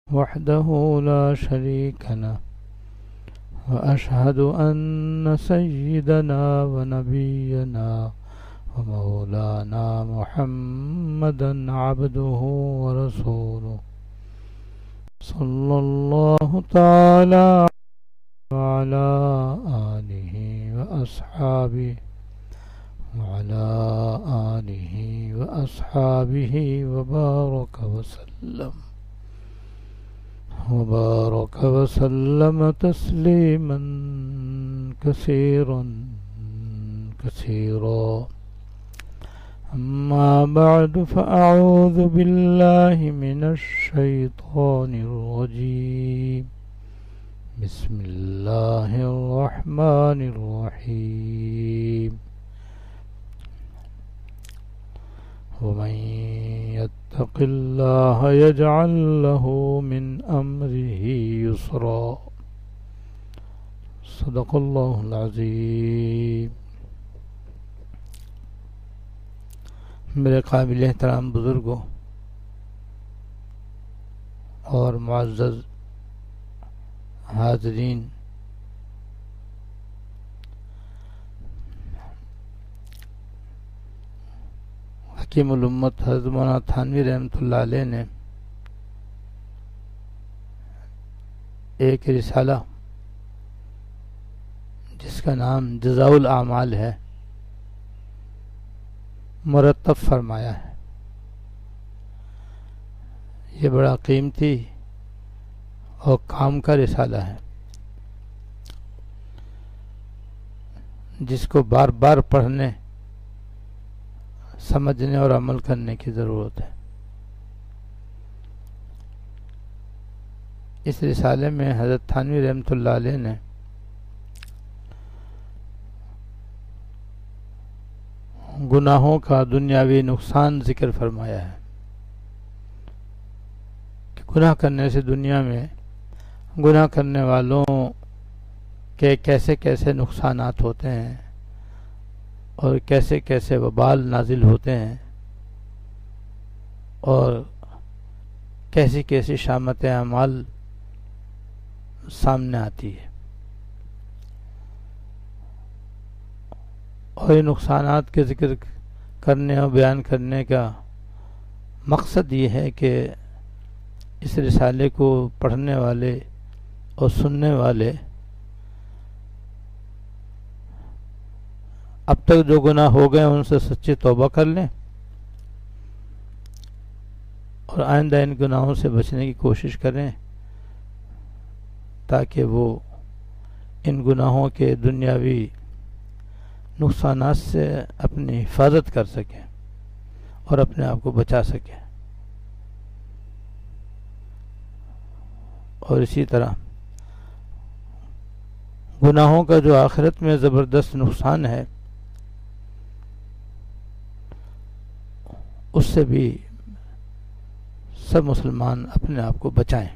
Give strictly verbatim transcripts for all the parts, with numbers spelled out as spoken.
وحده لا شريك له وأشهد أن سيدنا ونبينا ومولانا محمدا عبده ورسوله صلى الله تعالى وعلى آله وأصحابه وعلى آله وأصحابه وبارك وسلم وبارك وسلم تسليما كثيرا كثيرا. أما بعد فأعوذ بالله من الشيطان الرجيم. بسم الله الرحمن الرحيم. ومن يتق الله يجعل له من أمره يسرا. صدق الله العظيم. میرے قابل احترام بزرگوں اور معزز حاضرین، حکیم الامت حضرت مولانا تھانوی رحمۃ اللہ علیہ نے ایک رسالہ جس کا نام جزاء الاعمال ہے مرتب فرمایا ہے. یہ بڑا قیمتی اور کام کا رسالہ ہے جس کو بار بار پڑھنے، سمجھنے اور عمل کرنے کی ضرورت ہے. اس رسالے میں حضرت تھانوی رحمۃ اللہ علیہ نے گناہوں کا دنیاوی نقصان ذکر فرمایا ہے کہ گناہ کرنے سے دنیا میں گناہ کرنے والوں کے کیسے کیسے نقصانات ہوتے ہیں اور کیسے کیسے وبال نازل ہوتے ہیں اور کیسی کیسی شامت اعمال سامنے آتی ہے. اور یہ نقصانات کے ذکر کرنے اور بیان کرنے کا مقصد یہ ہے کہ اس رسالے کو پڑھنے والے اور سننے والے اب تک جو گناہ ہو گئے ان سے سچی توبہ کر لیں اور آئندہ ان گناہوں سے بچنے کی کوشش کریں تاکہ وہ ان گناہوں کے دنیاوی نقصانات سے اپنی حفاظت کر سکیں اور اپنے آپ کو بچا سکیں. اور اسی طرح گناہوں کا جو آخرت میں زبردست نقصان ہے اس سے بھی سب مسلمان اپنے آپ کو بچائیں.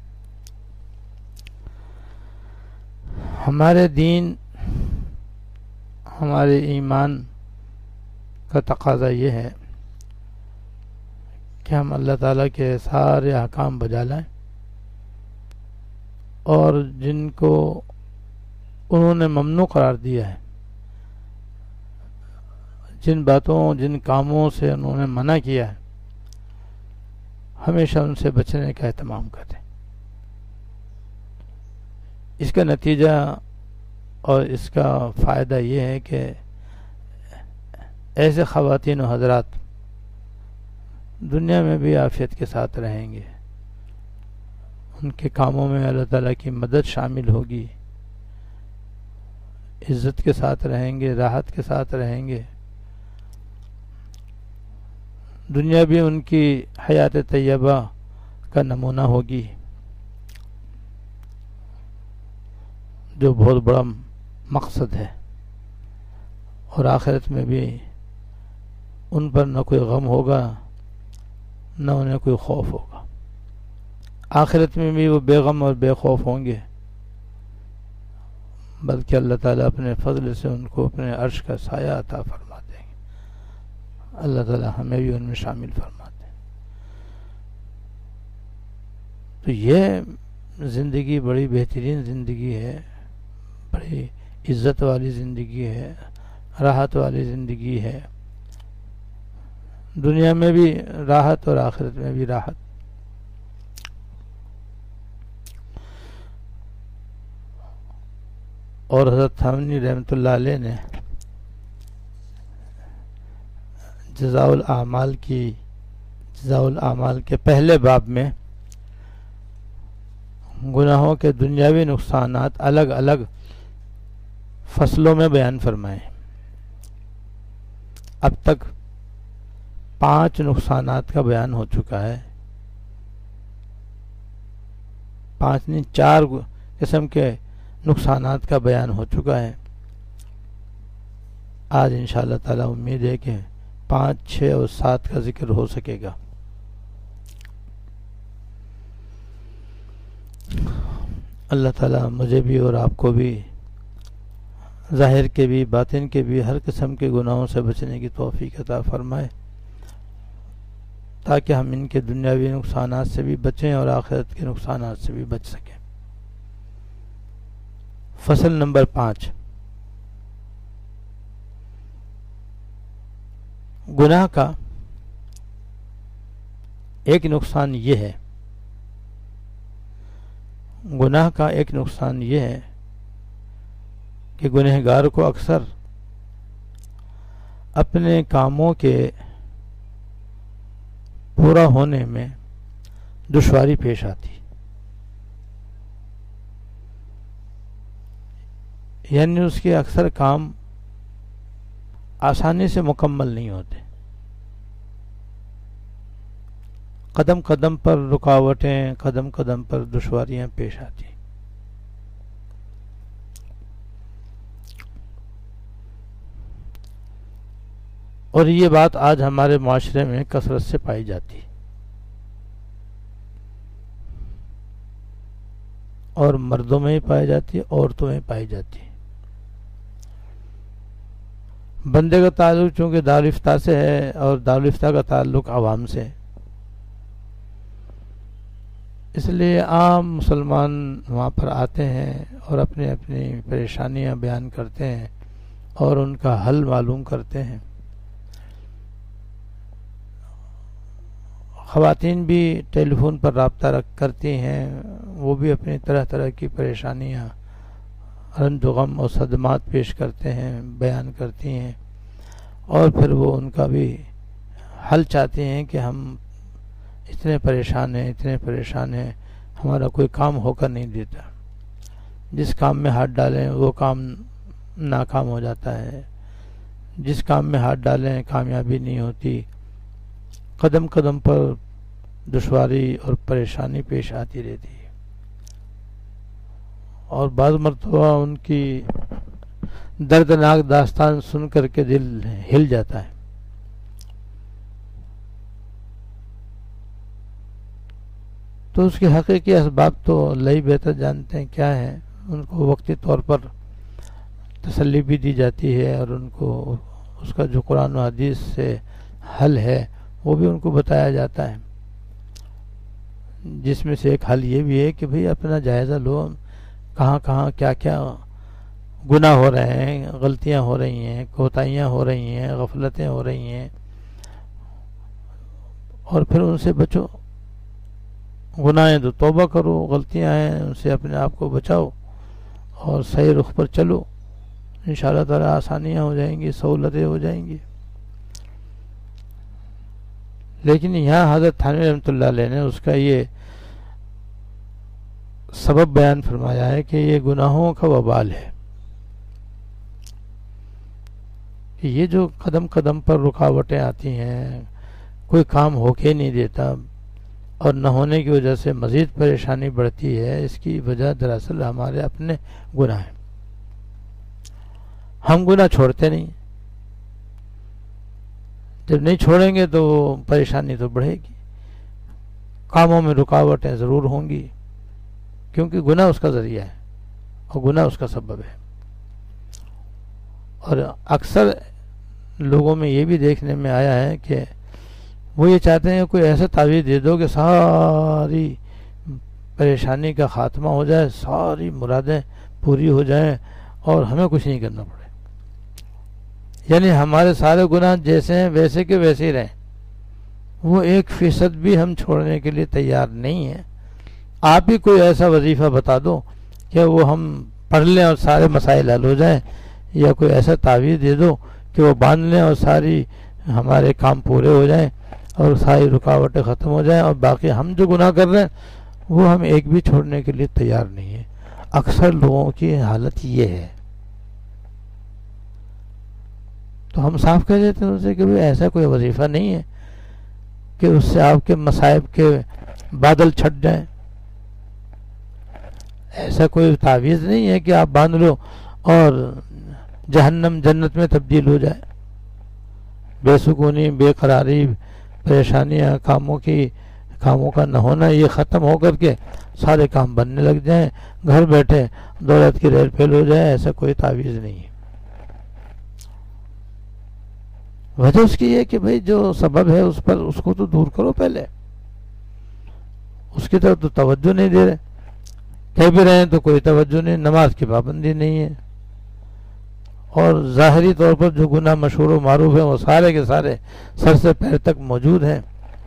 ہمارے دین، ہمارے ایمان کا تقاضا یہ ہے کہ ہم اللہ تعالیٰ کے سارے احکام بجا لائیں اور جن کو انہوں نے ممنوع قرار دیا ہے، جن باتوں جن کاموں سے انہوں نے منع کیا ہے، ہمیشہ ان سے بچنے کا اہتمام کریں. اس کا نتیجہ اور اس کا فائدہ یہ ہے کہ ایسے خواتین و حضرات دنیا میں بھی عافیت کے ساتھ رہیں گے، ان کے کاموں میں اللہ تعالیٰ کی مدد شامل ہوگی، عزت کے ساتھ رہیں گے، راحت کے ساتھ رہیں گے. دنیا بھی ان کی حیات طیبہ کا نمونہ ہوگی جو بہت بڑا مقصد ہے، اور آخرت میں بھی ان پر نہ کوئی غم ہوگا نہ انہیں کوئی خوف ہوگا. آخرت میں بھی وہ بے غم اور بے خوف ہوں گے، بلکہ اللہ تعالیٰ اپنے فضل سے ان کو اپنے عرش کا سایہ عطا فرما دیں گے. اللہ تعالیٰ ہمیں بھی ان میں شامل فرما دیں. تو یہ زندگی بڑی بہترین زندگی ہے، بڑی عزت والی زندگی ہے، راحت والی زندگی ہے، دنیا میں بھی راحت اور آخرت میں بھی راحت۔ اور حضرت تھانوی رحمۃ اللہ علیہ نے جزاء الاعمال کی جزاء الاعمال کے پہلے باب میں گناہوں کے دنیاوی نقصانات الگ الگ فصلوں میں بیان فرمائے۔ اب تک پانچ نقصانات کا بیان ہو چکا ہے، پانچ نہیں چار قسم کے نقصانات کا بیان ہو چکا ہے۔ آج انشاءاللہ تعالی امید ہے کہ پانچ چھ اور سات کا ذکر ہو سکے گا۔ اللہ تعالیٰ مجھے بھی اور آپ کو بھی ظاہر کے بھی باطن کے بھی ہر قسم کے گناہوں سے بچنے کی توفیق عطا فرمائے، تاکہ ہم ان کے دنیاوی نقصانات سے بھی بچیں اور آخرت کے نقصانات سے بھی بچ سکیں۔ فصل نمبر پانچ، گناہ کا ایک نقصان یہ ہے گناہ کا ایک نقصان یہ ہے کہ گنہگار کو اکثر اپنے کاموں کے پورا ہونے میں دشواری پیش آتی، یعنی اس کے اکثر کام آسانی سے مکمل نہیں ہوتے، قدم قدم پر رکاوٹیں، قدم قدم پر دشواریاں پیش آتی۔ اور یہ بات آج ہمارے معاشرے میں کثرت سے پائی جاتی، اور مردوں میں ہی پائی جاتی، عورتوں میں پائی جاتی۔ بندے کا تعلق چونکہ دارالفتہ سے ہے اور دارالفتہ کا تعلق عوام سے، اس لیے عام مسلمان وہاں پر آتے ہیں اور اپنی اپنی پریشانیاں بیان کرتے ہیں اور ان کا حل معلوم کرتے ہیں۔ خواتین بھی ٹیلی فون پر رابطہ رکھ کرتی ہیں، وہ بھی اپنی طرح طرح کی پریشانیاں، رنج و غم اور صدمات پیش کرتے ہیں، بیان کرتی ہیں، اور پھر وہ ان کا بھی حل چاہتے ہیں کہ ہم اتنے پریشان ہیں اتنے پریشان ہیں ہمارا کوئی کام ہو کر نہیں دیتا، جس کام میں ہاتھ ڈالیں وہ کام ناکام ہو جاتا ہے، جس کام میں ہاتھ ڈالیں کامیابی نہیں ہوتی، قدم قدم پر دشواری اور پریشانی پیش آتی رہتی ہے، اور بعض مرتبہ ان کی دردناک داستان سن کر کے دل ہل جاتا ہے۔ تو اس کے حقیقی اسباب تو اللہ ہی بہتر جانتے ہیں کیا ہے، ان کو وقتی طور پر تسلی بھی دی جاتی ہے، اور ان کو اس کا جو قرآن و حدیث سے حل ہے وہ بھی ان کو بتایا جاتا ہے، جس میں سے ایک حل یہ بھی ہے کہ بھئی اپنا جائزہ لو، کہاں کہاں کیا کیا گناہ ہو رہے ہیں، غلطیاں ہو رہی ہیں، کوتاہیاں ہو رہی ہیں، غفلتیں ہو رہی ہیں، اور پھر ان سے بچو۔ گناہیں تو توبہ کرو، غلطیاں ہیں ان سے اپنے آپ کو بچاؤ اور صحیح رخ پر چلو، انشاءاللہ تعالی آسانیاں ہو جائیں گی، سہولتیں ہو جائیں گی۔ لیکن یہاں حضرت تھانوی رحمۃ اللہ علیہ نے اس کا یہ سبب بیان فرمایا ہے کہ یہ گناہوں کا وبال ہے، کہ یہ جو قدم قدم پر رکاوٹیں آتی ہیں، کوئی کام ہو کے نہیں دیتا، اور نہ ہونے کی وجہ سے مزید پریشانی بڑھتی ہے، اس کی وجہ دراصل ہمارے اپنے گناہ ہیں۔ ہم گناہ چھوڑتے نہیں، جب نہیں چھوڑیں گے تو پریشانی تو بڑھے گی، کاموں میں رکاوٹیں ضرور ہوں گی، کیونکہ گناہ اس کا ذریعہ ہے اور گناہ اس کا سبب ہے۔ اور اکثر لوگوں میں یہ بھی دیکھنے میں آیا ہے کہ وہ یہ چاہتے ہیں کوئی ایسا تعویذ دے دو کہ ساری پریشانی کا خاتمہ ہو جائے، ساری مرادیں پوری ہو جائیں اور ہمیں کچھ نہیں کرنا پڑے، یعنی ہمارے سارے گناہ جیسے ہیں ویسے کے ویسے ہی رہیں، وہ ایک فیصد بھی ہم چھوڑنے کے لیے تیار نہیں ہیں۔ آپ ہی کوئی ایسا وظیفہ بتا دو کہ وہ ہم پڑھ لیں اور سارے مسائل حل ہو جائیں، یا کوئی ایسا تعویذ دے دو کہ وہ باندھ لیں اور ساری ہمارے کام پورے ہو جائیں اور ساری رکاوٹیں ختم ہو جائیں، اور باقی ہم جو گناہ کر رہے ہیں وہ ہم ایک بھی چھوڑنے کے لیے تیار نہیں ہیں۔ اکثر لوگوں کی حالت یہ ہے، تو ہم صاف کہہ دیتے ہیں ان سے کہ بھئی ایسا کوئی وظیفہ نہیں ہے کہ اس سے آپ کے مصائب کے بادل چھٹ جائیں، ایسا کوئی تعویذ نہیں ہے کہ آپ باندھ لو اور جہنم جنت میں تبدیل ہو جائے، بے سکونی، بے قراری، پریشانیاں، کاموں کی کاموں کا نہ ہونا یہ ختم ہو کر کے سارے کام بننے لگ جائیں، گھر بیٹھے دولت کی ریل پھیل ہو جائے، ایسا کوئی تعویذ نہیں ہے۔ وجہ اس کی یہ کہ بھئی جو سبب ہے اس پر اس کو تو دور کرو، پہلے اس کی طرف تو توجہ نہیں دے رہے، کہہ بھی رہے ہیں تو کوئی توجہ نہیں، نماز کی پابندی نہیں ہے، اور ظاہری طور پر جو گناہ مشہور و معروف ہیں وہ سارے کے سارے سر سے پیر تک موجود ہیں،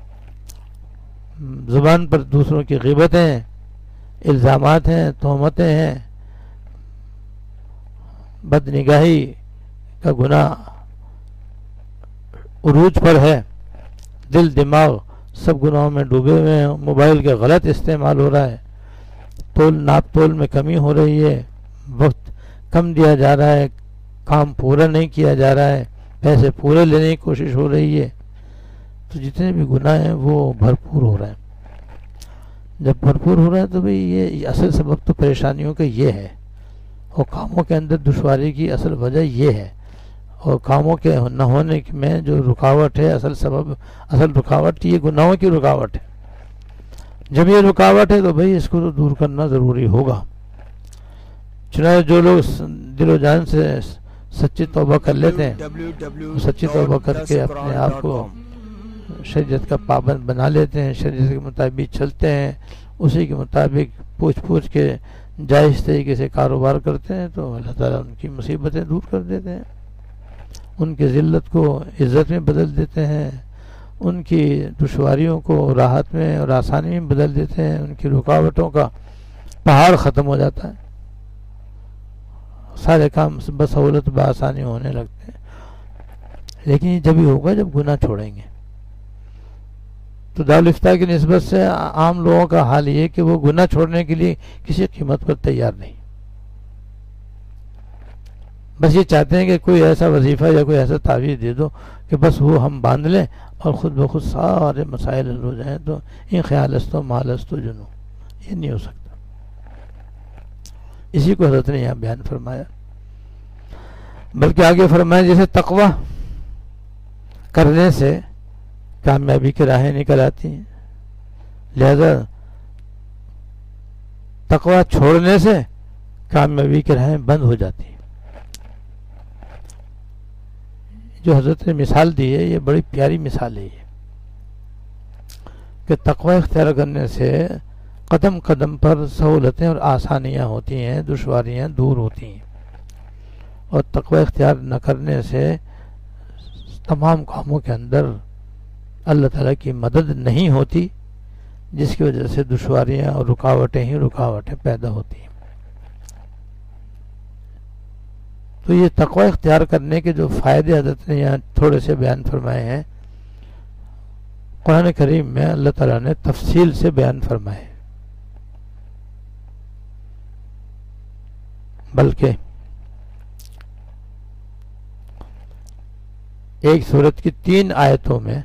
زبان پر دوسروں کی غیبتیں ہیں، الزامات ہیں، تہمتیں ہیں، بدنگاہی کا گناہ عروج پر ہے، دل دماغ سب گناہوں میں ڈوبے ہوئے ہیں، موبائل کا غلط استعمال ہو رہا ہے، تول ناپ تول میں کمی ہو رہی ہے، وقت کم دیا جا رہا ہے، کام پورا نہیں کیا جا رہا ہے، پیسے پورے لینے کی کوشش ہو رہی ہے، تو جتنے بھی گناہ ہیں وہ بھرپور ہو رہے ہیں۔ جب بھرپور ہو رہا ہے تو بھئی یہ اصل سبب تو پریشانیوں کا یہ ہے، اور کاموں کے اندر دشواری کی اصل وجہ یہ ہے، اور کاموں کے نہ ہونے میں جو رکاوٹ ہے، اصل سبب اصل رکاوٹ یہ گناہوں کی رکاوٹ ہے۔ جب یہ رکاوٹ ہے تو بھئی اس کو تو دور کرنا ضروری ہوگا۔ چنانچہ جو لوگ دل و جان سے سچی توبہ کر لیتے ہیں، سچی توبہ کر کے اپنے آپ کو شریعت کا پابند بنا لیتے ہیں، شریعت کے مطابق چلتے ہیں، اسی کے مطابق پوچھ پوچھ کے جائز طریقے سے کاروبار کرتے ہیں، تو اللہ تعالیٰ ان کی مصیبتیں دور کر دیتے ہیں، ان کی ذلت کو عزت میں بدل دیتے ہیں، ان کی دشواریوں کو راحت میں اور آسانی میں بدل دیتے ہیں، ان کی رکاوٹوں کا پہاڑ ختم ہو جاتا ہے، سارے کام بسہولت بآسانی ہونے لگتے ہیں۔ لیکن یہ جب ہی ہوگا جب گناہ چھوڑیں گے۔ تو دارالفتہ کی نسبت سے عام لوگوں کا حال یہ کہ وہ گناہ چھوڑنے کے لیے کسی قیمت پر تیار نہیں، بس یہ چاہتے ہیں کہ کوئی ایسا وظیفہ یا کوئی ایسا تعویذ دے دو کہ بس وہ ہم باندھ لیں اور خود بخود سارے مسائل حل ہو جائیں، تو ان خیالستو مالستو جنو، یہ نہیں ہو سکتا۔ اسی کو حضرت نے یہاں بیان فرمایا، بلکہ آگے فرمایا جیسے تقوی کرنے سے کامیابی کی راہیں نکل آتی ہیں، لہذا تقوی چھوڑنے سے کامیابی کی راہیں بند ہو جاتی ہیں۔ جو حضرت نے مثال دی ہے یہ بڑی پیاری مثال ہے، یہ کہ تقوی اختیار کرنے سے قدم قدم پر سہولتیں اور آسانیاں ہوتی ہیں، دشواریاں دور ہوتی ہیں، اور تقوی اختیار نہ کرنے سے تمام کاموں کے اندر اللہ تعالیٰ کی مدد نہیں ہوتی، جس کی وجہ سے دشواریاں اور رکاوٹیں ہی رکاوٹیں پیدا ہوتی ہیں۔ تو یہ تقوی اختیار کرنے کے جو فائدے حضرت نے یہاں تھوڑے سے بیان فرمائے ہیں، قرآن کریم میں اللہ تعالیٰ نے تفصیل سے بیان فرمائے، بلکہ ایک سورت کی تین آیتوں میں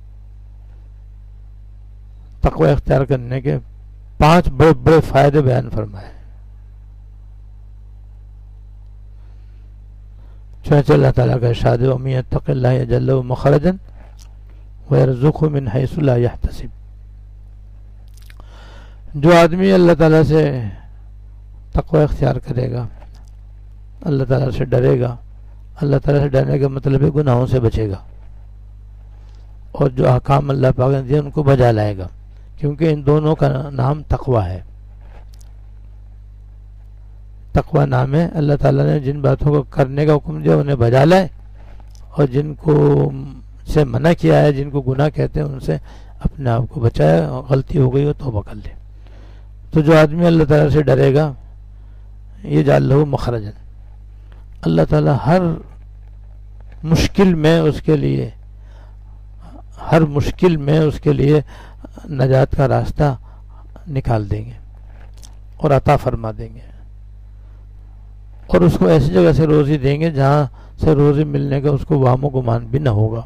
تقوی اختیار کرنے کے پانچ بڑے بڑے فائدے بیان فرمائے۔ چنانچہ اللہ تعالیٰ کا ارشاد ہے وَمَن يَتَّقِ اللَّهَ يَجْعَل لَّهُ مَخْرَجًا وَيَرْزُقْهُ مِنْ حَيْثُ لَا يَحْتَسِبُ۔ جو آدمی اللہ تعالیٰ سے تقوی اختیار کرے گا، اللہ تعالیٰ سے ڈرے گا، اللہ تعالیٰ سے ڈرنے کا مطلب ہے گناہوں سے بچے گا، اور جو احکام اللہ پاک نے دیے ان کو بجا لائے گا، کیونکہ ان دونوں کا نام تقوی ہے۔ تقوی نام ہے. اللہ تعالیٰ نے جن باتوں کو کرنے کا حکم دیا انہیں بجا لائے, اور جن کو سے منع کیا ہے, جن کو گناہ کہتے ہیں, ان سے اپنے آپ کو بچائے. غلطی ہو گئی ہو توبہ کر لے. تو جو آدمی اللہ تعالیٰ سے ڈرے گا, یہ جعل لہ مخرجا, اللہ تعالیٰ ہر مشکل میں اس کے لیے ہر مشکل میں اس کے لیے نجات کا راستہ نکال دیں گے اور عطا فرما دیں گے, اور اس کو ایسی جگہ سے روزی دیں گے جہاں سے روزی ملنے کا اس کو وہم و گمان بھی نہ ہوگا.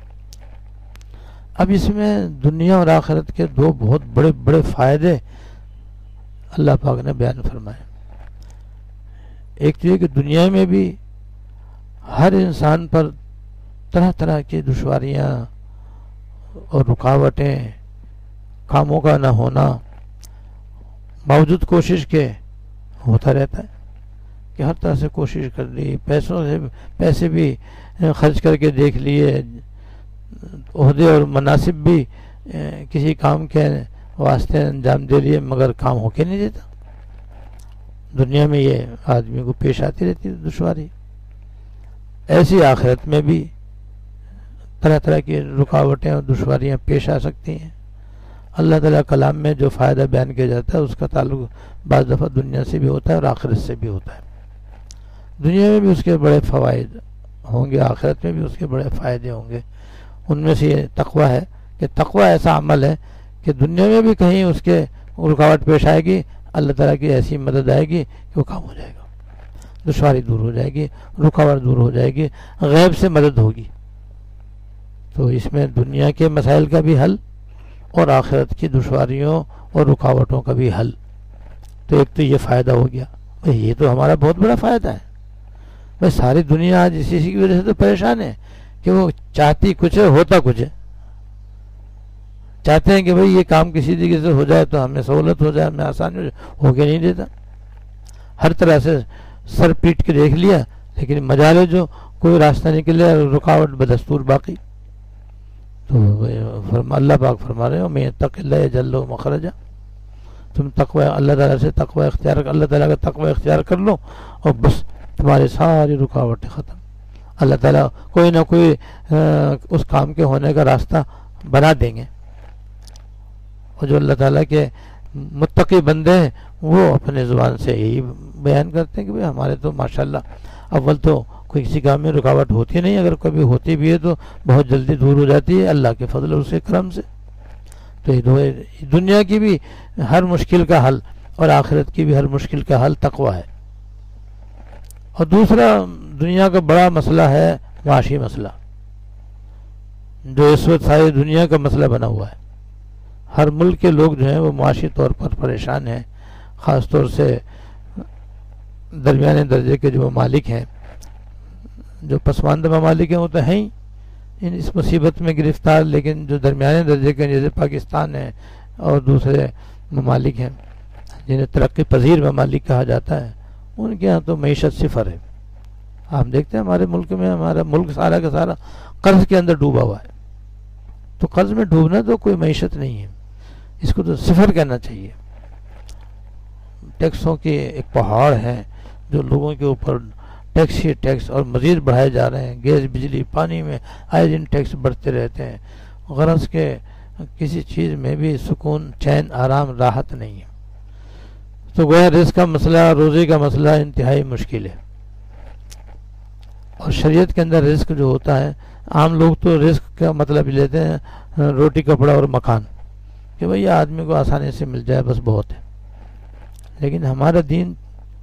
اب اس میں دنیا اور آخرت کے دو بہت بڑے بڑے فائدے اللہ پاک نے بیان فرمائے. ایک تو یہ کہ دنیا میں بھی ہر انسان پر طرح طرح کی دشواریاں اور رکاوٹیں, کاموں کا نہ ہونا, باوجود کوشش کے ہوتا رہتا ہے کہ ہر طرح سے کوشش کر لی, پیسوں سے پیسے بھی خرچ کر کے دیکھ لیے, عہدے اور مناصب بھی کسی کام کے واسطے انجام دے لیے, مگر کام ہو کے نہیں دیتا. دنیا میں یہ آدمی کو پیش آتی رہتی ہے دشواری. ایسی آخرت میں بھی طرح طرح کی رکاوٹیں اور دشواریاں پیش آ سکتی ہیں. اللہ تعالیٰ کلام میں جو فائدہ بیان کیا جاتا ہے اس کا تعلق بعض دفعہ دنیا سے بھی ہوتا ہے اور آخرت سے بھی ہوتا ہے. دنیا میں بھی اس کے بڑے فوائد ہوں گے, آخرت میں بھی اس کے بڑے فائدے ہوں گے. ان میں سے یہ تقوی ہے کہ تقوی ایسا عمل ہے کہ دنیا میں بھی کہیں اس کے رکاوٹ پیش آئے گی, اللہ تعالیٰ کی ایسی مدد آئے گی کہ وہ کام ہو جائے گا, دشواری دور ہو جائے گی, رکاوٹ دور ہو جائے گی, غیب سے مدد ہوگی. تو اس میں دنیا کے مسائل کا بھی حل اور آخرت کی دشواریوں اور رکاوٹوں کا بھی حل. تو ایک تو یہ فائدہ ہو گیا. بھئی یہ تو ہمارا بہت بڑا فائدہ ہے. بھئی ساری دنیا آج اسی کی وجہ سے تو پریشان ہے کہ وہ چاہتی کچھ ہے, ہوتا کچھ ہے. چاہتے ہیں کہ بھئی یہ کام کسی طریقے سے ہو جائے تو ہمیں سہولت ہو جائے, ہمیں آسانی ہو جائے, ہو کے نہیں دیتا. ہر طرح سے سر پیٹ کے دیکھ لیا, لیکن مجالے جو کوئی راستہ نکلے, رکاوٹ بدستور باقی. تو اللہ پاک فرما رہے ہو میں یتق اللہ یجعل لہ مخرجا, تم تقوی اللہ تعالیٰ سے تقوی اختیار اللہ تعالیٰ کا تقوی اختیار کر لو اور بس تمہاری ساری رکاوٹیں ختم. اللہ تعالیٰ کوئی نہ کوئی اس کام کے ہونے کا راستہ بنا دیں گے. اور جو اللہ تعالیٰ کے متقی بندے ہیں وہ اپنے زبان سے یہی بیان کرتے ہیں کہ بھئی ہمارے تو ماشاءاللہ اول تو کوئی کسی کام میں رکاوٹ ہوتی نہیں, اگر کبھی ہوتی بھی ہے تو بہت جلدی دور ہو جاتی ہے اللہ کے فضل اور اس کے کرم سے. تو یہ دنیا کی بھی ہر مشکل کا حل اور آخرت کی بھی ہر مشکل کا حل تقوی ہے. اور دوسرا دنیا کا بڑا مسئلہ ہے معاشی مسئلہ, جو اس وقت ساری دنیا کا مسئلہ بنا ہوا ہے. ہر ملک کے لوگ جو ہیں وہ معاشی طور پر پریشان ہیں, خاص طور سے درمیانے درجے کے جو ممالک ہیں, جو پسماندہ ممالک ہیں وہ تو ہیں ہی ان اس مصیبت میں گرفتار, لیکن جو درمیانے درجے کے جیسے پاکستان ہے اور دوسرے ممالک ہیں جنہیں ترقی پذیر ممالک کہا جاتا ہے, ان کے ہاں تو معیشت صفر ہے. آپ دیکھتے ہیں ہمارے ملک میں ہمارا ملک سارا کا سارا قرض کے اندر ڈوبا ہوا ہے. تو قرض میں ڈوبنا تو کوئی معیشت نہیں ہے, اس کو تو صفر کہنا چاہیے. ٹیکسوں کے ایک پہاڑ ہیں جو لوگوں کے اوپر ٹیکس ہی ٹیکس اور مزید بڑھائے جا رہے ہیں. گیس بجلی پانی میں آئے دن ٹیکس بڑھتے رہتے ہیں. غرض کے کسی چیز میں بھی سکون چین آرام راحت نہیں ہے. تو گویا رزق کا مسئلہ روزی کا مسئلہ انتہائی مشکل ہے. اور شریعت کے اندر رزق جو ہوتا ہے, عام لوگ تو رزق کا مطلب لیتے ہیں روٹی کپڑا اور مکان, کہ بھئی آدمی کو آسانی سے مل جائے بس بہت ہے. لیکن ہمارا دین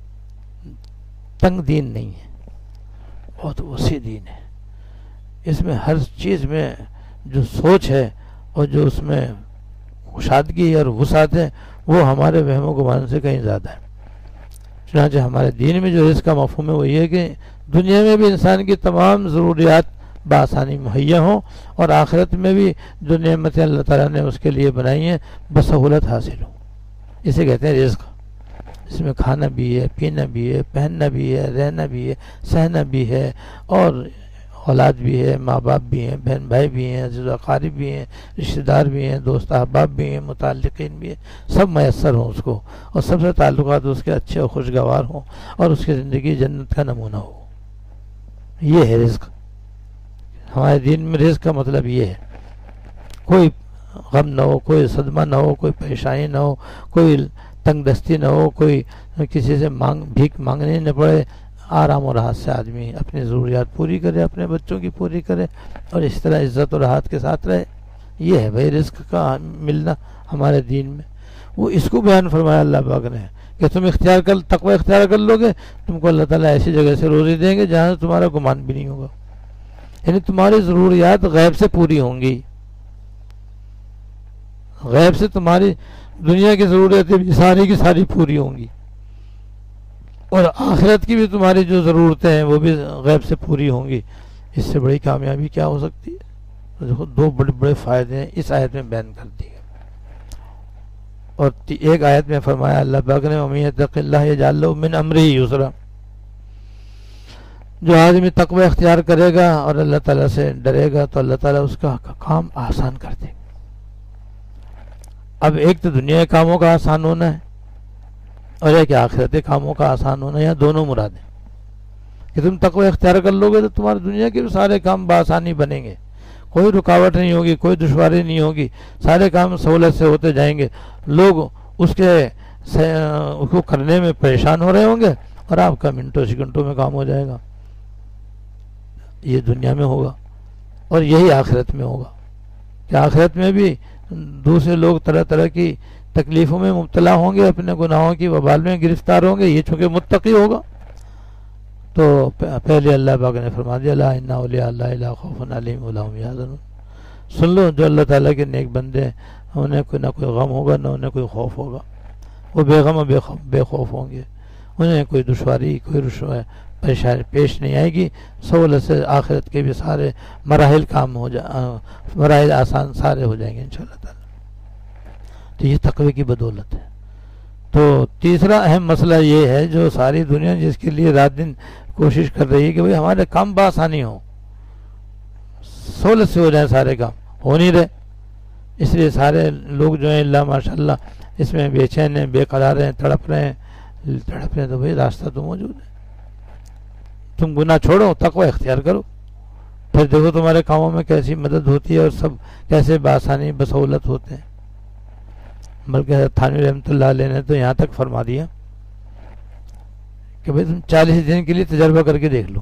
تنگ دین نہیں ہے, بہت وسیع دین ہے. اس میں ہر چیز میں جو سوچ ہے اور جو اس میں کشادگی اور وسعت ہے وہ ہمارے وہم و گمان سے کہیں زیادہ ہے. چنانچہ ہمارے دین میں جو رزق کا مفہوم ہے وہ یہ ہے کہ دنیا میں بھی انسان کی تمام ضروریات بآسانی مہیا ہوں, اور آخرت میں بھی جو نعمتیں اللہ تعالیٰ نے اس کے لیے بنائی ہیں بسہولت حاصل ہوں. اسے کہتے ہیں رزق. اس میں کھانا بھی ہے, پینا بھی ہے, پہننا بھی ہے, رہنا بھی ہے, سہنا بھی ہے, اور اولاد بھی ہے، ماں باپ بھی ہیں، بہن بھائی بھی ہیں، عزیز و اقارب بھی ہیں، رشتہ دار بھی ہیں، دوست احباب بھی ہیں، متعلقین بھی ہیں، سب میسر ہوں اس کو، اور سب سے تعلقات اس کے اچھے اور خوشگوار ہوں، اور اس کی زندگی جنت کا نمونہ ہو. یہ ہے رزق. ہمارے دین میں رزق کا مطلب یہ ہے کوئی غم نہ ہو، کوئی صدمہ نہ ہو، کوئی پریشانی نہ ہو، کوئی تنگ دستی نہ ہو، کوئی کسی سے مانگ بھیک مانگنے نہ پڑے. آرام و راحت سے آدمی اپنی ضروریات پوری کرے، اپنے بچوں کی پوری کرے، اور اس طرح عزت و راحت کے ساتھ رہے. یہ ہے بھائی رزق کا ملنا ہمارے دین میں. وہ اس کو بیان فرمایا اللہ پاک نے کہ تم اختیار کر تقوی اختیار کر لو گے، تم کو اللہ تعالیٰ ایسی جگہ سے روزی دیں گے جہاں سے تمہارا گمان بھی نہیں ہوگا. یعنی تمہاری ضروریات غیب سے پوری ہوں گی، غیب سے تمہاری دنیا کی ضرورتیں بھی ساری کی ساری پوری ہوں گی، اور آخرت کی بھی تمہاری جو ضرورتیں ہیں وہ بھی غیب سے پوری ہوں گی. اس سے بڑی کامیابی کیا ہو سکتی ہے؟ دیکھو دو بڑے بڑے فائدے ہیں اس آیت میں بیان کر دیے. اور ایک آیت میں فرمایا اللہ پاک نے وَمَن يَتَّقِ اللَّهَ يَجْعَل لَّهُ مِنْ أَمْرِهِ يُسْرًا. جو آدمی تقوی اختیار کرے گا اور اللہ تعالیٰ سے ڈرے گا تو اللہ تعالیٰ اس کا کام آسان کر دے. اب ایک تو دنیا کے کاموں کا آسان ہونا ہے اور ایک آخرت کے کاموں کا آسان ہونا ہے. یا دونوں مرادیں کہ تم تقوی اختیار کر لو گے تو تمہاری دنیا کے بھی سارے کام بآسانی بنیں گے، کوئی رکاوٹ نہیں ہوگی، کوئی دشواری نہیں ہوگی، سارے کام سہولت سے ہوتے جائیں گے. لوگ اس کے اس کو کرنے میں پریشان ہو رہے ہوں گے اور آپ کا منٹوں سیکنڈوں میں کام ہو جائے گا. یہ دنیا میں ہوگا اور یہی آخرت میں ہوگا کہ آخرت میں بھی دوسرے لوگ طرح طرح کی تکلیفوں میں مبتلا ہوں گے، اپنے گناہوں کی وبال میں گرفتار ہوں گے. یہ چونکہ متقی ہوگا تو پہلے اللہ پاک نے فرما دیا لا ان اولیاء اللہ لا خوف علیہم ولا هم يحزنون. سن لو جو اللہ تعالیٰ کے نیک بندے ہیں انہیں کوئی نہ کوئی غم ہوگا نہ انہیں کوئی خوف ہوگا. وہ بے غم و بے خوف بے خوف ہوں گے، انہیں کوئی دشواری کوئی رشوہ پریشانی پیش نہیں آئے گی. سہولت سے آخرت کے بھی سارے مراحل کام ہو جا مراحل آسان سارے ہو جائیں گے انشاءاللہ تعالیٰ. تو یہ تقوی کی بدولت ہے. تو تیسرا اہم مسئلہ یہ ہے جو ساری دنیا جس کے لیے رات دن کوشش کر رہی ہے کہ بھئی ہمارے کام بآسانی ہوں، سہولت سے ہو جائیں، سارے کام ہو نہیں رہے. اس لیے سارے لوگ جو ہیں اللہ ماشاء اللہ اس میں بے چین ہیں، بے قرار ہیں، تڑپ رہے ہیں. تڑپ رہے ہیں تو بھئی راستہ تو موجود ہے. تم گناہ چھوڑو، تقوی اختیار کرو، پھر دیکھو تمہارے کاموں میں کیسی مدد ہوتی ہے اور سب کیسے بآسانی بسہولت ہوتے ہیں. بلکہ تھانوی رحمۃ اللہ علیہ نے تو یہاں تک فرما دیا کہ بھئی تم چالیس دن کے لیے تجربہ کر کے دیکھ لو،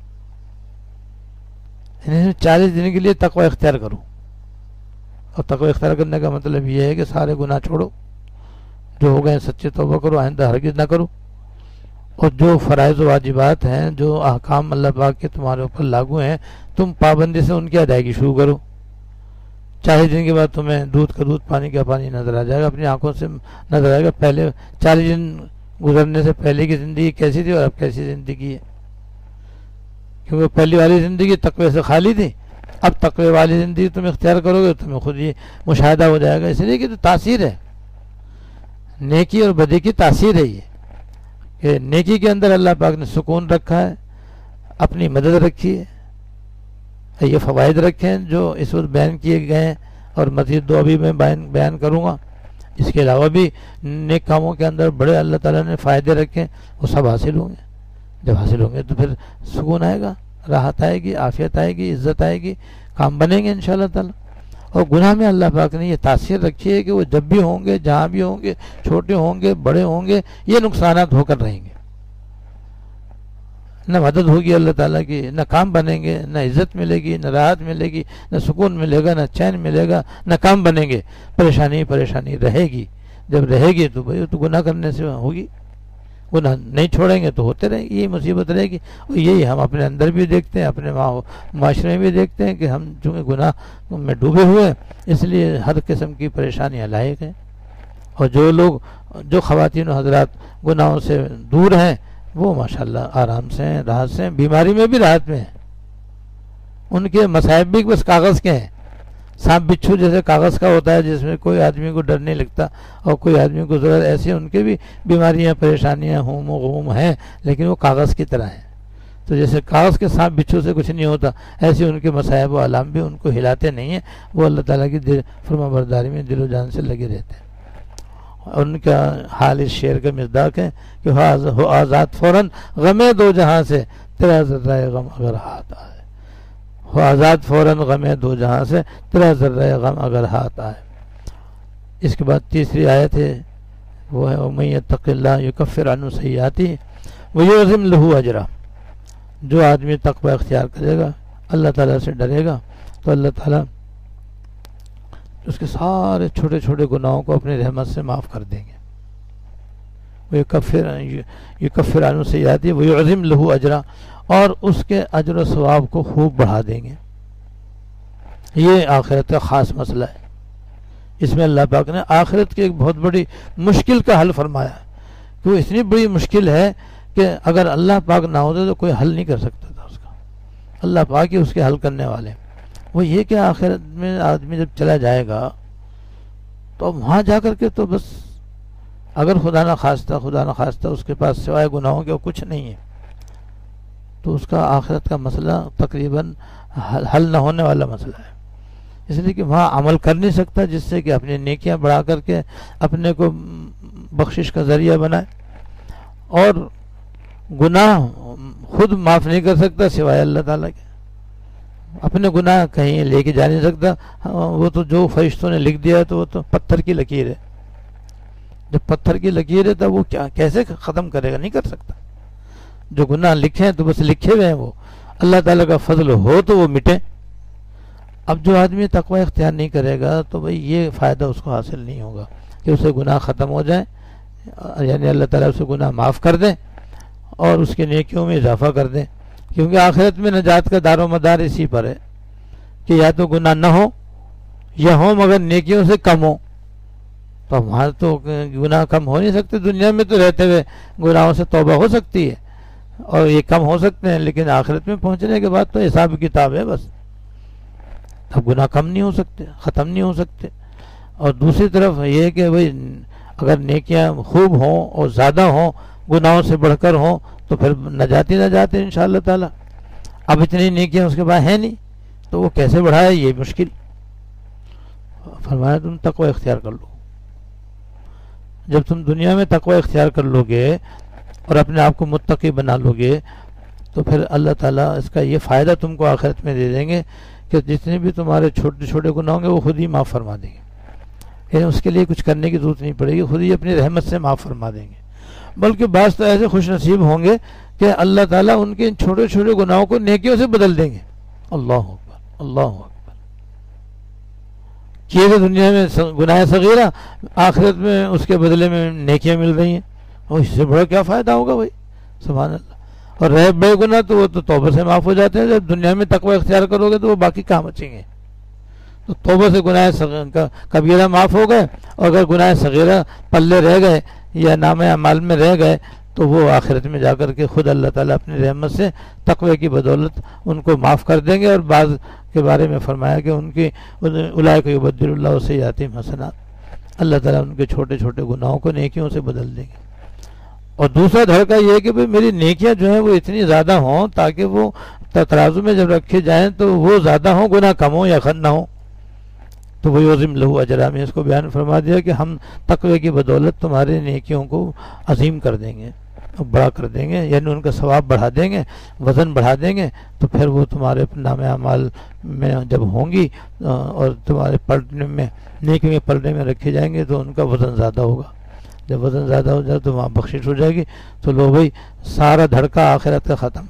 یعنی چالیس دن کے لیے تقوی اختیار کرو. اور تقوی اختیار کرنے کا مطلب یہ ہے کہ سارے گناہ چھوڑو، جو ہو گئے سچے توبہ کرو، آئندہ ہرگز نہ کرو. اور جو فرائض و واجبات ہیں، جو احکام اللہ پاک کے تمہارے اوپر لاگو ہیں، تم پابندی سے ان کی ادائیگی شروع کرو. چالیس دن کے بعد تمہیں دودھ کا دودھ پانی کا پانی نظر آ جائے گا، اپنی آنکھوں سے نظر آئے گا پہلے چالیس دن گزرنے سے پہلے کی زندگی کیسی تھی اور اب کیسی زندگی ہے. کیونکہ پہلی والی زندگی تقوی سے خالی تھی، اب تقوی والی زندگی تم اختیار کرو گے تمہیں خود یہ مشاہدہ ہو جائے گا. اس لیے کہ تو تاثیر ہے، نیکی اور بدی کی تاثیر ہے یہ کہ نیکی کے اندر اللہ پاک نے سکون رکھا ہے، اپنی مدد رکھی ہے. یہ فوائد رکھے ہیں جو اس وقت بیان کیے گئے ہیں اور مزید دو ابھی میں بیان بیان کروں گا. اس کے علاوہ بھی نیک کاموں کے اندر بڑے اللہ تعالیٰ نے فائدے رکھے، وہ سب حاصل ہوں گے. جب حاصل ہوں گے تو پھر سکون آئے گا، راحت آئے گی، عافیت آئے گی، عزت آئے گی، کام بنیں گے انشاءاللہ تعالیٰ. اور گناہ میں اللہ پاک نے یہ تاثیر رکھی ہے کہ وہ جب بھی ہوں گے، جہاں بھی ہوں گے، چھوٹے ہوں گے بڑے ہوں گے، یہ نقصانات ہو کر رہیں گے. نہ مدد ہوگی اللہ تعالیٰ کی، نہ کام بنیں گے، نہ عزت ملے گی، نہ راحت ملے گی، نہ سکون ملے گا، نہ چین ملے گا، نہ کام بنیں گے. پریشانی پریشانی رہے گی. جب رہے گی تو بھائی تو گناہ کرنے سے ہوگی، گناہ نہیں چھوڑیں گے تو ہوتے رہیں گے، یہی مصیبت رہے گی. اور یہی ہم اپنے اندر بھی دیکھتے ہیں، اپنے معاشرے میں بھی دیکھتے ہیں کہ ہم چونکہ گناہ میں ڈوبے ہوئے ہیں اس لیے ہر قسم کی پریشانیاں لاحق ہیں. اور جو لوگ جو خواتین و حضرات گناہوں سے دور ہیں وہ ماشاءاللہ آرام سے ہیں، راحت سے ہیں، بیماری میں بھی راحت میں ہیں. ان کے مصائب بھی بس کاغذ کے ہیں. سانپ بچھو جیسے کاغذ کا ہوتا ہے جس میں کوئی آدمی کو ڈر نہیں لگتا اور کوئی آدمی کو ضرورت، ایسے ان کے بھی بیماریاں پریشانیاں ہم و غم ہیں لیکن وہ کاغذ کی طرح ہیں. تو جیسے کاغذ کے سانپ بچھو سے کچھ نہیں ہوتا، ایسے ان کے مصائب و علام بھی ان کو ہلاتے نہیں ہیں، وہ اللہ تعالیٰ کی فرما برداری میں دل و جان سے لگے رہتے ہیں۔ اور ان کا حال اس شعر کا مصداق ہے کہ ہو آزاد فوراً غم دو جہاں سے تیرا ذرہ غم اگر ہاتھ آئے، ہو آزاد فوراً غم دو جہاں سے تیرا ذرہ غم اگر ہاتھ آئے۔ اس کے بعد تیسری آیت ہے وہ ہے وَمَن يَتَّقِ اللَّهَ يُكَفِّرْ عَنْهُ سَيِّئَاتِهِ وَيُعْظِمْ لَهُ أَجْرًا۔ جو آدمی تقوی اختیار کرے گا، اللہ تعالیٰ سے ڈرے گا، تو اللہ تعالیٰ اس کے سارے چھوٹے چھوٹے گناہوں کو اپنی رحمت سے معاف کر دیں گے۔ وَيُكَفِّرْ يُكَفِّرْ عَنْهُ سَيِّئَاتِهِ وَيُعْظِمْ لَهُ أَجْرًا، اور اس کے اجر و ثواب کو خوب بڑھا دیں گے۔ یہ آخرت کا خاص مسئلہ ہے۔ اس میں اللہ پاک نے آخرت کی ایک بہت بڑی مشکل کا حل فرمایا ہے کہ وہ اتنی بڑی مشکل ہے کہ اگر اللہ پاک نہ ہوتے تو کوئی حل نہیں کر سکتا تھا اس کا، اللہ پاک ہی اس کے حل کرنے والے۔ وہ یہ کہ آخرت میں آدمی جب چلا جائے گا تو وہاں جا کر کے تو بس اگر خدا نہ خواستہ خدا نہ خواستہ اس کے پاس سوائے گناہوں کے کچھ نہیں ہے، تو اس کا آخرت کا مسئلہ تقریباً حل نہ ہونے والا مسئلہ ہے، اس لیے کہ وہاں عمل کر نہیں سکتا جس سے کہ اپنی نیکیاں بڑھا کر کے اپنے کو بخشش کا ذریعہ بنائے، اور گناہ خود معاف نہیں کر سکتا سوائے اللہ تعالیٰ کے، اپنے گناہ کہیں لے کے جا نہیں سکتا، وہ تو جو فرشتوں نے لکھ دیا ہے تو وہ تو پتھر کی لکیر ہے، جب پتھر کی لکیر ہے تو وہ کیا کیسے ختم کرے گا، نہیں کر سکتا۔ جو گناہ لکھے ہیں تو بس لکھے ہوئے ہیں، وہ اللہ تعالیٰ کا فضل ہو تو وہ مٹے۔ اب جو آدمی تقوی اختیار نہیں کرے گا تو بھئی یہ فائدہ اس کو حاصل نہیں ہوگا کہ اسے گناہ ختم ہو جائے، یعنی اللہ تعالیٰ اسے گناہ معاف کر دیں اور اس کے نیکیوں میں اضافہ کر دیں، کیونکہ آخرت میں نجات کا دار و مدار اسی پر ہے کہ یا تو گناہ نہ ہو یا ہو مگر نیکیوں سے کم ہو۔ تو وہاں تو گناہ کم ہو نہیں سکتے، دنیا میں تو رہتے ہوئے گناہوں سے توبہ ہو سکتی ہے اور یہ کم ہو سکتے ہیں، لیکن آخرت میں پہنچنے کے بعد تو حساب کتاب ہے بس، اب گناہ کم نہیں ہو سکتے، ختم نہیں ہو سکتے۔ اور دوسری طرف یہ کہ بھئی اگر نیکیاں خوب ہوں اور زیادہ ہوں، گناہوں سے بڑھ کر ہوں، تو پھر نجات ہی نجات ہے انشاءاللہ تعالی۔ اب اتنی نیکیاں اس کے بعد ہیں نہیں تو وہ کیسے بڑھائے، یہ مشکل۔ فرمایا تم تقوی اختیار کر لو۔ جب تم دنیا میں تقوی اختیار کر لو گے اور اپنے آپ کو متقی بنا لو گے تو پھر اللہ تعالیٰ اس کا یہ فائدہ تم کو آخرت میں دے دیں گے کہ جتنے بھی تمہارے چھوٹے چھوٹے گناہ ہوں گے وہ خود ہی معاف فرما دیں گے، یعنی اس کے لیے کچھ کرنے کی ضرورت نہیں پڑے گی، خود ہی اپنی رحمت سے معاف فرما دیں گے۔ بلکہ بعض تو ایسے خوش نصیب ہوں گے کہ اللہ تعالیٰ ان کے ان چھوٹے چھوٹے گناہوں کو نیکیوں سے بدل دیں گے۔ اللہ اکبر، اللہ اکبر۔ کیے گئے دنیا میں گناہ صغیرہ، آخرت میں اس کے بدلے میں نیکیاں مل رہی ہیں، اور اس سے بڑا کیا فائدہ ہوگا بھائی، سبحان اللہ۔ اور رہے بے گناہ تو وہ تو توبہ سے معاف ہو جاتے ہیں، جب دنیا میں تقوی اختیار کرو گے تو وہ باقی کہاں بچیں گے۔ تو توبہ سے گناہ کبیرہ معاف ہو گئے، اور اگر گناہ صغیرہ پلے رہ گئے یا نام اعمال میں رہ گئے تو وہ آخرت میں جا کر کے خود اللہ تعالیٰ اپنی رحمت سے تقوی کی بدولت ان کو معاف کر دیں گے۔ اور بعض کے بارے میں فرمایا کہ ان کی اولئک یبدل اللہ سیئاتہم حسنات، اللہ تعالیٰ ان کے چھوٹے چھوٹے گناہوں کو نیکیوں سے بدل دیں گے۔ اور دوسرا دھڑکا یہ ہے کہ بھئی میری نیکیاں جو ہیں وہ اتنی زیادہ ہوں تاکہ وہ ترازو میں جب رکھے جائیں تو وہ زیادہ ہوں، گناہ کم ہوں یا خن نہ ہوں۔ تو وہ عظیم لہو اجرا میں اس کو بیان فرما دیا کہ ہم تقوی کی بدولت تمہارے نیکیوں کو عظیم کر دیں گے، بڑا کر دیں گے، یعنی ان کا ثواب بڑھا دیں گے، وزن بڑھا دیں گے، تو پھر وہ تمہارے نام اعمال میں جب ہوں گی اور تمہارے پلٹنے میں نیکی میں پلٹنے میں رکھے جائیں گے تو ان کا وزن زیادہ ہوگا۔ جب وزن زیادہ ہو جائے تو وہاں بخشش ہو جائے گی، تو لو بھائی سارا دھڑکا آخرت کا ختم۔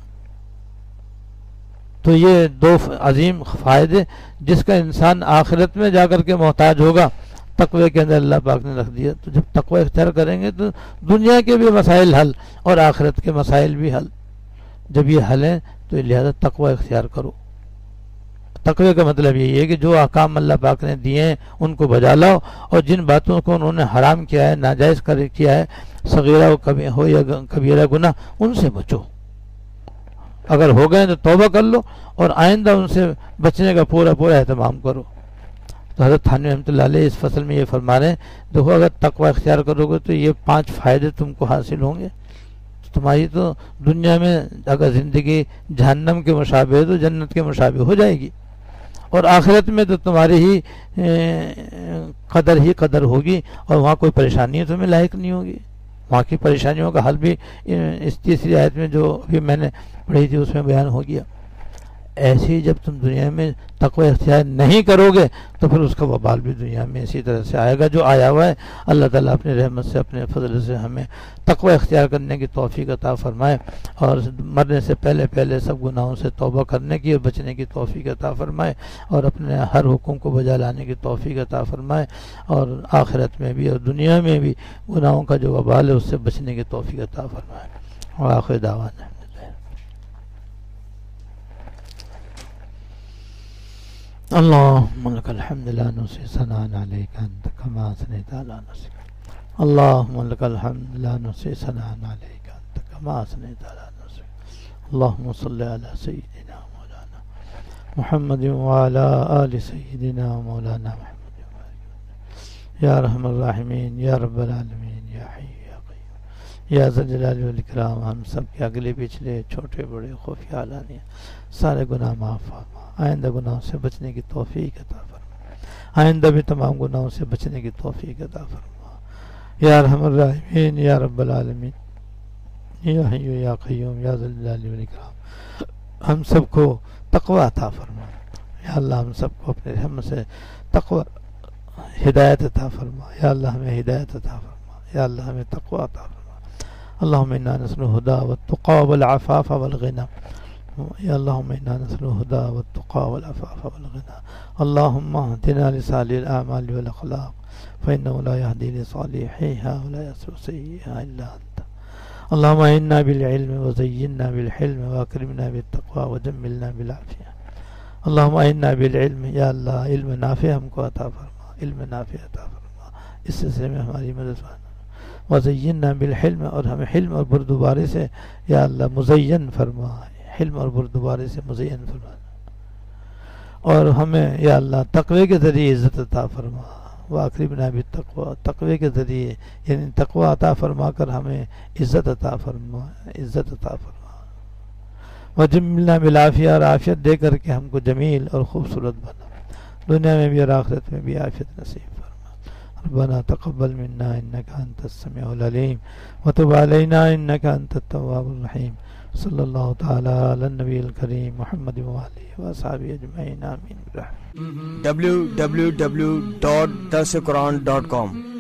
تو یہ دو عظیم فائدے جس کا انسان آخرت میں جا کر کے محتاج ہوگا، تقوی کے اندر اللہ پاک نے رکھ دیا۔ تو جب تقوی اختیار کریں گے تو دنیا کے بھی مسائل حل اور آخرت کے مسائل بھی حل۔ جب یہ حل ہیں تو لہذا تقوی اختیار کرو۔ تقوی کا مطلب یہی ہے کہ جو احکام اللہ پاک نے دیے ہیں ان کو بجا لاؤ، اور جن باتوں کو انہوں نے حرام کیا ہے، ناجائز کیا ہے، صغیرہ ہو یا کبیرہ گناہ، ان سے بچو۔ اگر ہو گئے تو توبہ کر لو اور آئندہ ان سے بچنے کا پورا پورا اہتمام کرو۔ تو حضرت تھانوی رحمۃ اللہ علیہ اس فصل میں یہ فرما رہے ہیں، دیکھو اگر تقوی اختیار کرو گے تو یہ پانچ فائدے تم کو حاصل ہوں گے۔ تمہاری تو دنیا میں اگر زندگی جہنم کے مشابہ ہے تو جنت کے مشابہ ہو جائے گی، اور آخرت میں تو تمہاری ہی قدر ہی قدر ہوگی، اور وہاں کوئی پریشانی تمہیں لاحق نہیں ہوگی۔ وہاں کی پریشانیوں کا حل بھی اس تیسری آیت میں جو ابھی میں نے پڑھی تھی اس میں بیان ہو گیا۔ ایسی جب تم دنیا میں تقوی اختیار نہیں کرو گے تو پھر اس کا وبال بھی دنیا میں اسی طرح سے آئے گا جو آیا ہوا ہے۔ اللہ تعالیٰ اپنی رحمت سے اپنے فضل سے ہمیں تقوی اختیار کرنے کی توفیق عطا فرمائے، اور مرنے سے پہلے پہلے سب گناہوں سے توبہ کرنے کی اور بچنے کی توفیق عطا فرمائے، اور اپنے ہر حکم کو بجا لانے کی توفیق عطا فرمائے، اور آخرت میں بھی اور دنیا میں بھی گناہوں کا جو وبال ہے اس سے بچنے کی توفیق عطا فرمائے۔ وآخر دعوانا اللهم لك الحمد لا نحصي ثناء عليك أنت كما أثنيت على نفسك اللهم لك الحمد لا نحصي ثناء عليك أنت كما أثنيت على نفسك اللهم صل على سيدنا مولانا محمد وعلى آل سيدنا مولانا محمد يا ارحم الراحمین یا رب العالمین یا حی یا قیوم یا ذا الجلال والاکرام۔ ہم سب کے اگلے پچھلے چھوٹے بڑے خفیہ علانیہ سارے گناہ معاف فرما، آئندہ گناہوں سے بچنے کی توفیق عطا فرما، آئندہ بھی تمام گناہوں سے بچنے کی توفیق عطا فرما یا ارحم الراحمین یا رب العالمین یا حی یا قیوم یا ذا الجلال والاکرام۔ ہم سب کو تقوی عطا فرما یا اللہ، ہم سب کو اپنے رحمت سے تقوی ہدایت عطا فرما یا اللہ، ہمیں ہدایت عطا فرما یا اللہ، ہمیں تقوی عطا فرما۔ اللہم انا نسأل الہدی والتقی والعفاف والغنی یا اللہم انا نسأل الہدی والتقی والعفاف والغنی اللہم اهدنا لصالح الاعمال والاخلاق فانه لا يهدي لصالحها ولا يصرف سيئها الا انت اللہم اعنا بالعلم وزینا بالحلم واکرمنا بالتقوی وجملنا بالعافیہ اللہم اعنا بالعلم، یا اللہ علم نافع ہم کو عطا فرما، علم نافع عطا فرما، اس سلسلے میں ہماری مدد فرما۔ وزینا بالحلم، اور ہمیں حلم اور بردباری سے یا اللہ مزین فرما، حلم اور بردباری سے مزین فرما، اور ہمیں یا اللہ تقوی کے ذریعے عزت عطا فرما۔ واکرمنا بالتقوی، تقوی کے ذریعے یعنی تقوی عطا فرما کر ہمیں عزت عطا فرما، عزت عطا فرما۔ وجملنا بالعافیہ، اور عافیت دے کر کے ہم کو جمیل اور خوبصورت بنا، دنیا میں بھی اور آخرت میں بھی عافیت نصیب فرما۔ ربنا تقبل منا انك انت السميع العليم وتب علينا انك انت التواب الرحيم صلی اللہ تعالی علی النبی الکریم محمد وآلہ وصحبہ اجمعین آمین برحمتک۔ ڈبلیو ڈبلیو ڈبلیو ڈاٹ درس قرآن ڈاٹ کام